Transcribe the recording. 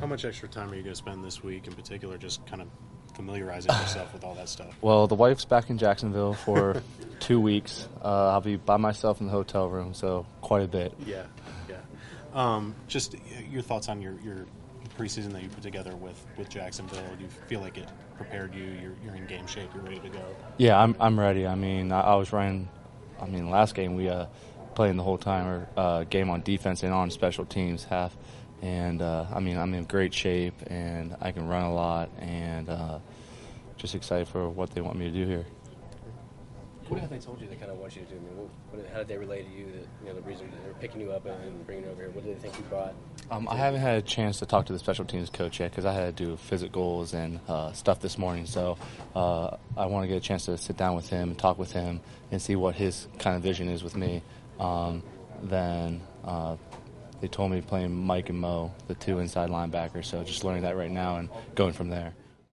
much extra time are you going to spend this week in particular just kind of familiarizing yourself with all that stuff? Well, the wife's back in Jacksonville for 2 weeks. I'll be by myself in the hotel room, so quite a bit. Yeah. Just your thoughts on your preseason that you put together with Jacksonville. Do you feel like it prepared you? You're in game shape. You're ready to go. Yeah, I'm ready. I mean, I was running. I mean, last game we playing the whole time or game on defense and on special teams half. And, I mean, I'm in great shape, and I can run a lot, and just excited for what they want me to do here. What have they told you they kind of want you to do? I mean, how did they relay to you that the reason they're picking you up and bringing you over here? What do they think you brought? I haven't had a chance to talk to the special teams coach yet because I had to do physicals and stuff this morning. So I want to get a chance to sit down with him and talk with him and see what his kind of vision is with me. Then they told me playing Mike and Mo, the two inside linebackers. So just learning that right now and going from there.